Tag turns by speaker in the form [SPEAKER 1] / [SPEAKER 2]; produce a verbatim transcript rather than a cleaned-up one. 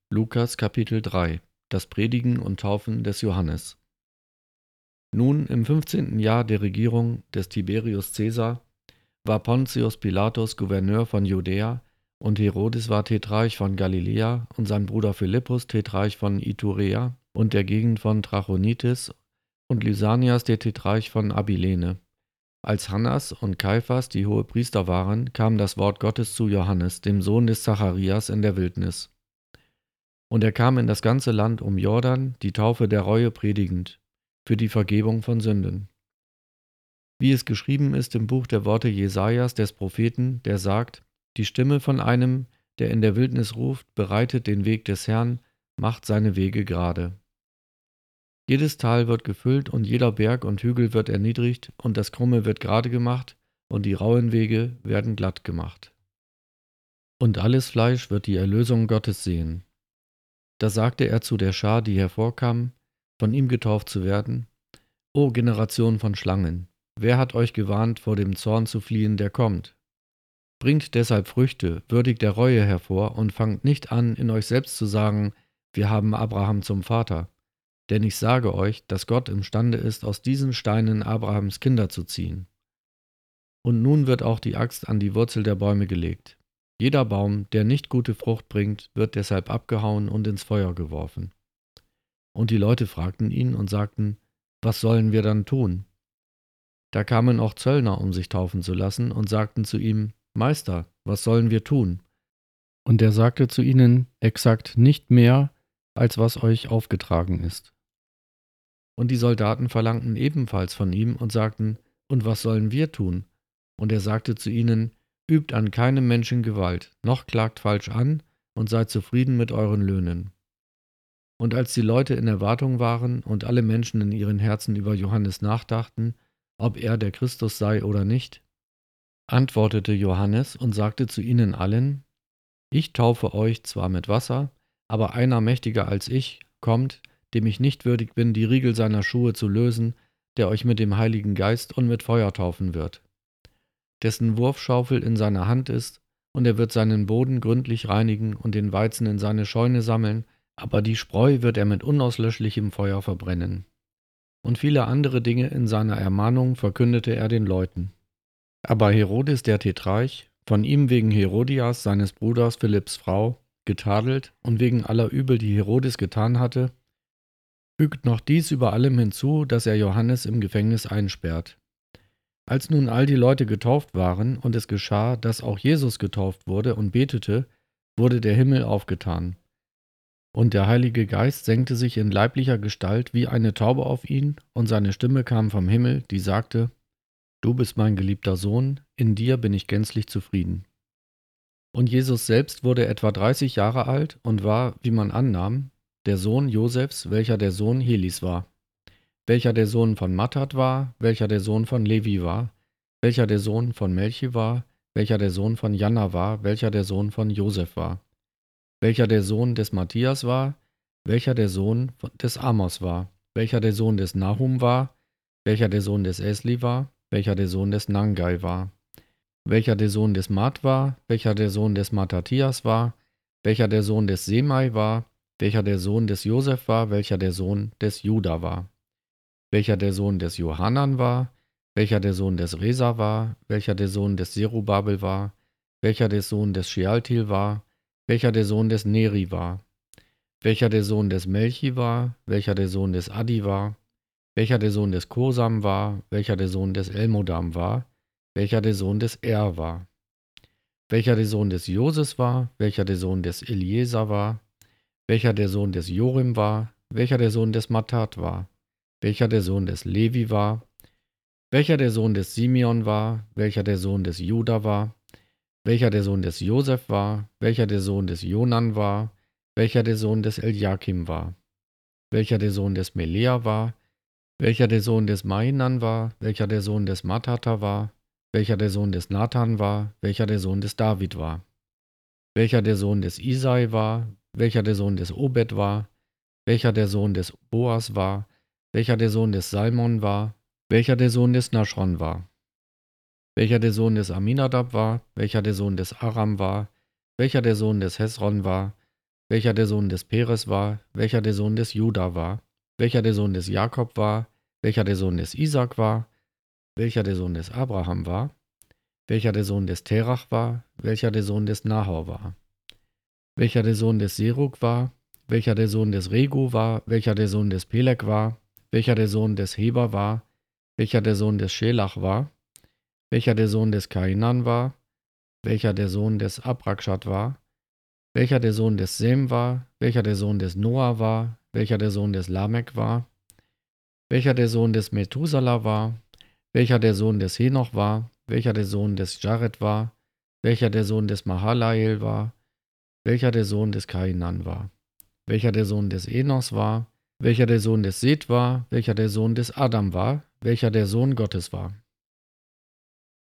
[SPEAKER 1] Lukas Kapitel drei. Das Predigen und Taufen des Johannes. Nun im fünfzehnten Jahr der Regierung des Tiberius Caesar war Pontius Pilatus Gouverneur von Judäa und Herodes war Tetrarch von Galiläa und sein Bruder Philippus Tetrarch von Iturea und der Gegend von Trachonitis und Lysanias der Tetrarch von Abilene. Als Hannas und Kaiphas die Hohepriester waren, kam das Wort Gottes zu Johannes, dem Sohn des Zacharias, in der Wildnis. Und er kam in das ganze Land um Jordan, die Taufe der Reue predigend, für die Vergebung von Sünden. Wie es geschrieben ist im Buch der Worte Jesajas des Propheten, der sagt: Die Stimme von einem, der in der Wildnis ruft, bereitet den Weg des Herrn, macht seine Wege gerade. Jedes Tal wird gefüllt und jeder Berg und Hügel wird erniedrigt und das Krumme wird gerade gemacht und die rauen Wege werden glatt gemacht. Und alles Fleisch wird die Erlösung Gottes sehen. Da sagte er zu der Schar, die hervorkam, von ihm getauft zu werden: O Generation von Schlangen, wer hat euch gewarnt, vor dem Zorn zu fliehen, der kommt? Bringt deshalb Früchte, würdig der Reue hervor, und fangt nicht an, in euch selbst zu sagen: Wir haben Abraham zum Vater. Denn ich sage euch, dass Gott imstande ist, aus diesen Steinen Abrahams Kinder zu ziehen. Und nun wird auch die Axt an die Wurzel der Bäume gelegt. Jeder Baum, der nicht gute Frucht bringt, wird deshalb abgehauen und ins Feuer geworfen. Und die Leute fragten ihn und sagten: Was sollen wir dann tun? Da kamen auch Zöllner, um sich taufen zu lassen, und sagten zu ihm: Meister, was sollen wir tun? Und er sagte zu ihnen: Exakt nicht mehr, als was euch aufgetragen ist. Und die Soldaten verlangten ebenfalls von ihm und sagten: Und was sollen wir tun? Und er sagte zu ihnen: Übt an keinem Menschen Gewalt, noch klagt falsch an und seid zufrieden mit euren Löhnen. Und als die Leute in Erwartung waren und alle Menschen in ihren Herzen über Johannes nachdachten, ob er der Christus sei oder nicht, antwortete Johannes und sagte zu ihnen allen: Ich taufe euch zwar mit Wasser, aber einer mächtiger als ich kommt, dem ich nicht würdig bin, die Riegel seiner Schuhe zu lösen, der euch mit dem Heiligen Geist und mit Feuer taufen wird, dessen Wurfschaufel in seiner Hand ist, und er wird seinen Boden gründlich reinigen und den Weizen in seine Scheune sammeln, aber die Spreu wird er mit unauslöschlichem Feuer verbrennen. Und viele andere Dinge in seiner Ermahnung verkündete er den Leuten. Aber Herodes der Tetrarch, von ihm wegen Herodias, seines Bruders Philipps Frau, getadelt und wegen aller Übel, die Herodes getan hatte, fügt noch dies über allem hinzu, dass er Johannes im Gefängnis einsperrt. Als nun all die Leute getauft waren und es geschah, dass auch Jesus getauft wurde und betete, wurde der Himmel aufgetan. Und der Heilige Geist senkte sich in leiblicher Gestalt wie eine Taube auf ihn, und seine Stimme kam vom Himmel, die sagte: Du bist mein geliebter Sohn, in dir bin ich gänzlich zufrieden. Und Jesus selbst wurde etwa dreißig Jahre alt und war, wie man annahm, der Sohn Josefs, welcher der Sohn Helis war, welcher der Sohn von Mattat war, welcher der Sohn von Levi war, welcher der Sohn von Melchi war, welcher der Sohn von Janna war, welcher der Sohn von Josef war, welcher der Sohn des Matthias war, welcher der Sohn des Amos war, welcher der Sohn des Nahum war, welcher der Sohn des Esli war, welcher der Sohn des Nangai war, welcher der Sohn des Mat war, welcher der Sohn des Mattathias war, welcher der Sohn des Semai war, welcher der Sohn des Josef war, welcher der Sohn des Juda war, welcher der Sohn des Johanan war, welcher der Sohn des Resa war, welcher der Sohn des Zerubabel war, welcher der Sohn des Shealtiel war, welcher der Sohn des Neri war, welcher der Sohn des Melchi war, welcher der Sohn des Adi war, welcher der Sohn des Kosam war, welcher der Sohn des Elmodam war, welcher der Sohn des Er war, welcher der Sohn des Joses war, welcher der Sohn des Eliezer war, welcher der Sohn des Jorim war, welcher der Sohn des Mattat war, welcher der Sohn des Levi war, welcher der Sohn des Simeon war, welcher der Sohn des Juda war, welcher der Sohn des Josef war, welcher der Sohn des Jonan war, welcher der Sohn des Eliakim war, welcher der Sohn des Melea war, welcher der Sohn des Mainan war, welcher der Sohn des Mattata war, welcher der Sohn des Nathan war, welcher der Sohn des David war, welcher der Sohn des Isai war, welcher der Sohn des Obed war, welcher der Sohn des Boas war, welcher der Sohn des Salmon war, welcher der Sohn des Naschon war, welcher der Sohn des Aminadab war, welcher der Sohn des Aram war, welcher der Sohn des Hesron war, welcher der Sohn des Peres war, welcher der Sohn des Juda war, welcher der Sohn des Jakob war, welcher der Sohn des Isaak war, welcher der Sohn des Abraham war, welcher der Sohn des Terach war, welcher der Sohn des Nahor war, welcher der Sohn des Serug war, welcher der Sohn des Regu war, welcher der Sohn des Peleg war, welcher der Sohn des Heber war, welcher der Sohn des Schelach war, welcher der Sohn des Kainan war, welcher der Sohn des Abrakshat war, welcher der Sohn des Sem war, welcher der Sohn des Noah war, welcher der Sohn des Lamek war, welcher der Sohn des Methuselah war, welcher der Sohn des Henoch war, welcher der Sohn des Jared war, welcher der Sohn des Mahalael war, welcher der Sohn des Kainan war, welcher der Sohn des Enos war, welcher der Sohn des Seth war, welcher der Sohn des Adam war, welcher der Sohn Gottes war,